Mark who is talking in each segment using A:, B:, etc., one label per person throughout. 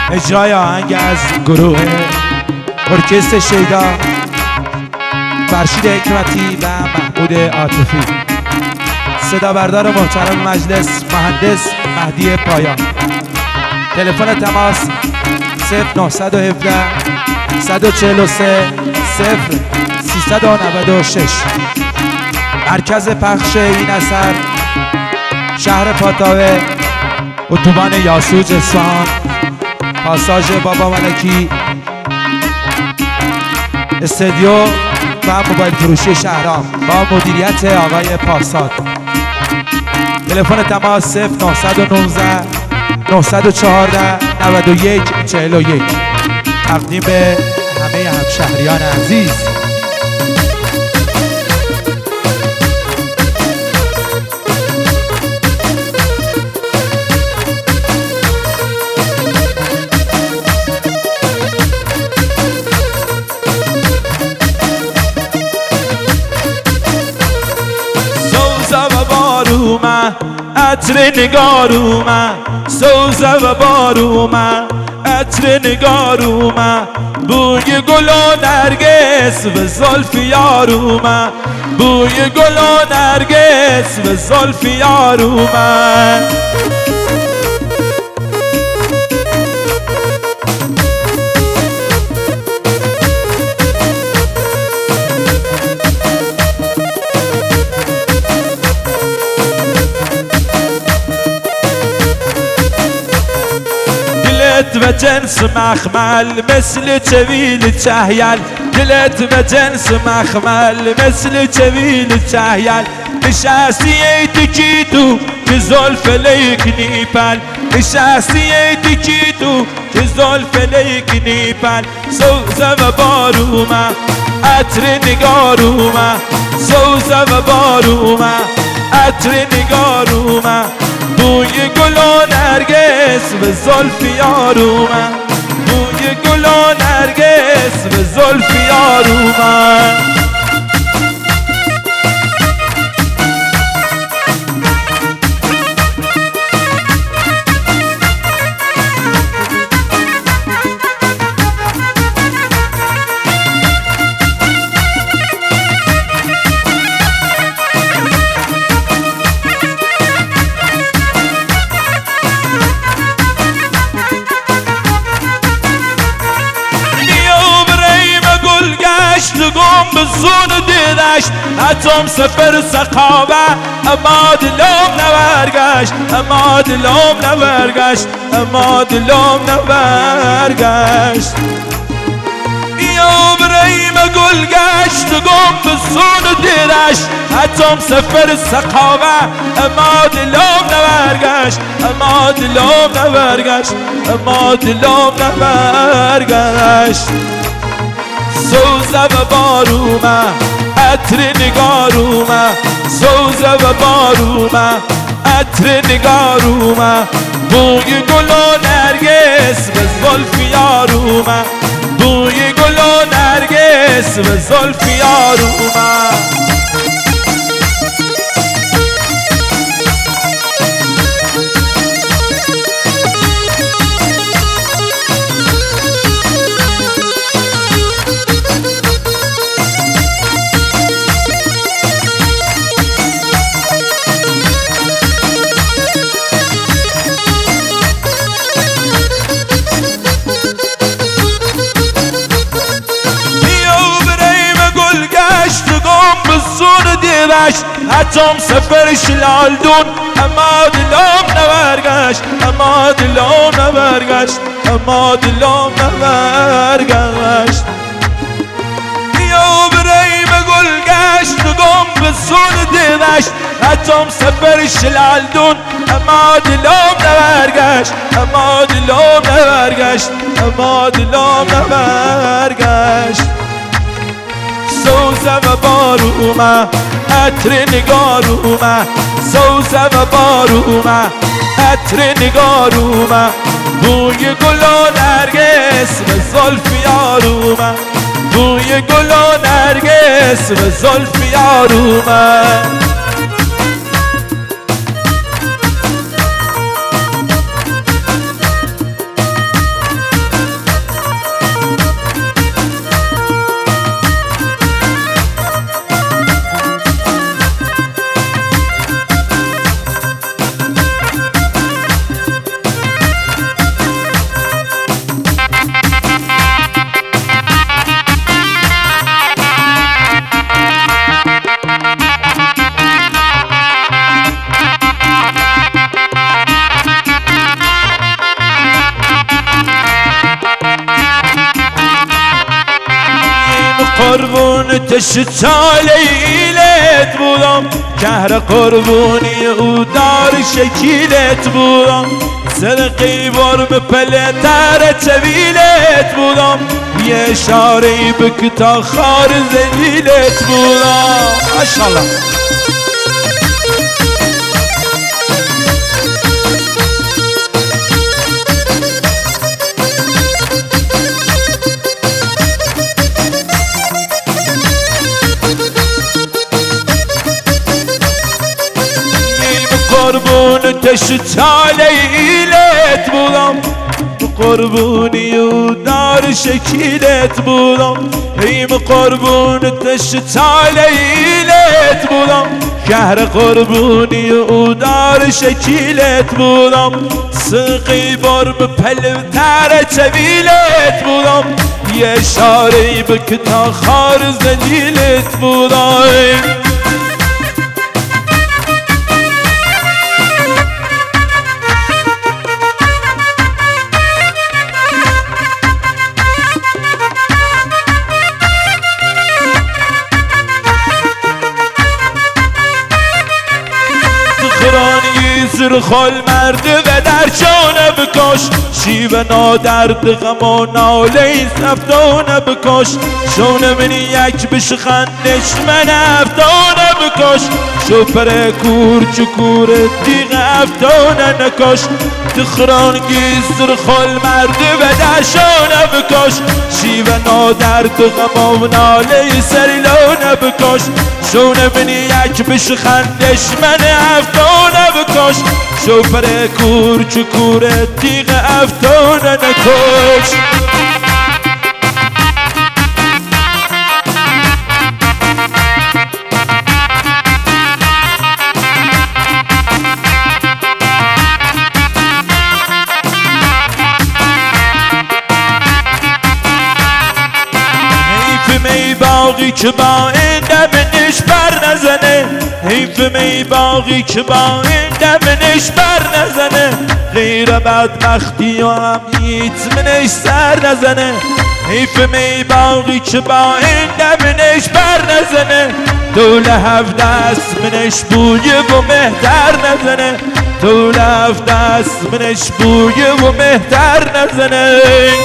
A: اجرای آهنگ از گروه ارکستر شیدا، فرشید حکمتی و محمود عاطفی. صدا بردار محترم مجلس مهندس مهدی پایان. تلفن تماس 0917 143 0396. مرکز پخش این اثر شهر پاتاوه، اتوبان یاسوج اصفهان، پاساژ بابا ملکی، استودیو و موبایل فروشی شهرام با مدیریت آقای پاساد. تلفن تماس 0919 914 91 41. تقدیم به همه همشهریان عزیز. عطر نگار اومد، سوزه و بار اومد، عطر نگار اومد، بوی گل و نرگس و زلف یار اومد، بوی گل و نرگس و زلف یار اومد. و جنس مخمل مثل چویل چهیل، دلت و جنس مخمل مثل چویل چهیل، نشستی ای تکی تو که زلف لیک نیپل، نشستی ای تکی تو که زلف لیک نیپل. سوزه و بار اومد، عطر نگار اومد، سوزه و بار اومد، عطر نگار اومد، بوی گل و نرگس و زلف یار اومد، بوی گل و نرگس و زلف یار اومد. گم به زون دیدش حتم سفر سقاوه، اما دلم نبرگشت، اما دلم نبرگشت، اما دلم نبرگشت. یا بریم گل گشت گم به زون دیدش حتم سفر سقاوه، اما دلم نبرگشت، اما دلم نبرگشت، اما دلم نبرگشت. سوزه و بار اومد، عطر نگار اومد، سوزه و بار اومد، عطر نگار اومد، بوی گل و نرگس و زلف یار اومد، بوی گل و نرگس و زلف یار اومد. حتم سفرش لالدون، اما دلم نبرگشت، اما دلم نبرگشت، اما دلم نبرگشت. یا بریم گل گشت گم به زون دیدش حتم سفرش لالدون، اما دلم نبرگشت، اما دلم نبرگشت، اما دلم نبرگشت. سوزه و بار اومد، عطر نگار اومد، سوزه و بار اومد، عطر نگار اومد، بوی گل و نرگس و زلف یار اومد، بوی گل و نرگس و زلف یار اومد. تش چالیلت بودم کهر قربونی او دار شکیلت بودم صدقی برم پله تر چویلت بودم یه اشاره‌ای بک تا خار زلیلت بودم ماشاءالله قربون تش چالیلت بودم قربونی و دار شکیلت بودم هیم قربون تش چالیلت بودم شهر قربونی و دار شکیلت بودم سقی برم پلو تر چویلت بودم یه اشاره‌ای بک تا خار زلیلت بودم زر خال مرد و در جانه بکش شیوه نادرد غم و ناله افتانه بکش شونه منی یک بشخندش من افتانه بکش شوپر کور چکور دیغ افتانه نکش تخرانگی زر خال مرد و در جانه بکش شیوه نادرد غم و ناله سریلانه بکش شونه منی یک بشخندش من افتانه بکش شوپر کور چکور تیغ افتانه نکش حیف می باقی که با این دمنش بر نزنه حیف می باقی که با این دمنش بر نزنه غیر بدبختی و هم هیچ منش سر نزنه حیف می باقی که با این دمنش بر نزنه طول هفته است منش بوی و مهتر نزنه طول هفته است منش بوی و مهتر نزنه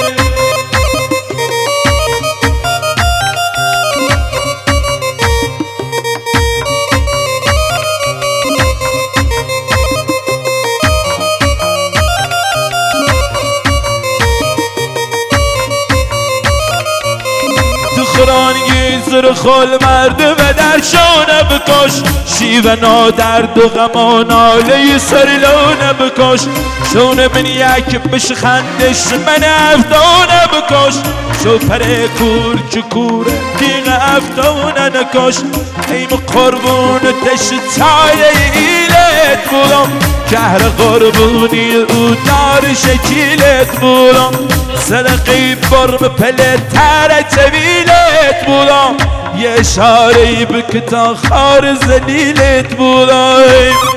A: خرانگی زر خال مرد و در شانه بکش شیوه نادرد و غم و ناله سریلانه بکش شونه من یک بشخندش من افتانه بکش شوپر کور چکور دیغ افتانه نکش ایم قربون تش چالیلت بودم شهر قربونی او دار شکیلت بودم صدقی برم پله تر چویلت بودم یه اشاره‌ای بک تا خار زلیلت بودم